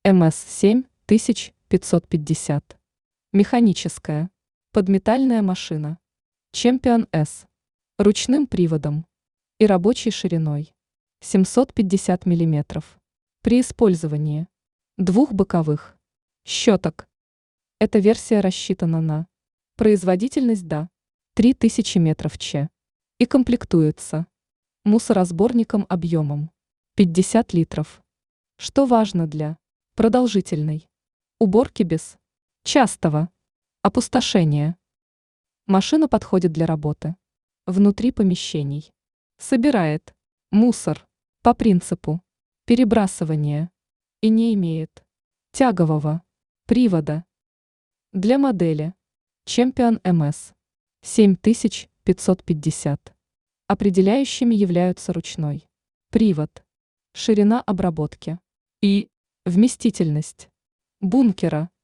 МС-7550. Механическая. Подметальная машина. Чемпион С. Ручным приводом и рабочей шириной 750 мм. При использовании двух боковых щеток. Эта версия рассчитана на производительность до 3000 метров Ч и комплектуется мусоросборником объемом 50 литров. Что важно для продолжительной уборки без частого опустошения. Машина подходит для работы внутри помещений. Собирает мусор по принципу перебрасывания и не имеет тягового привода. Для модели Чемпион МС 7550 определяющими являются ручной привод, ширина обработки и вместительность бункера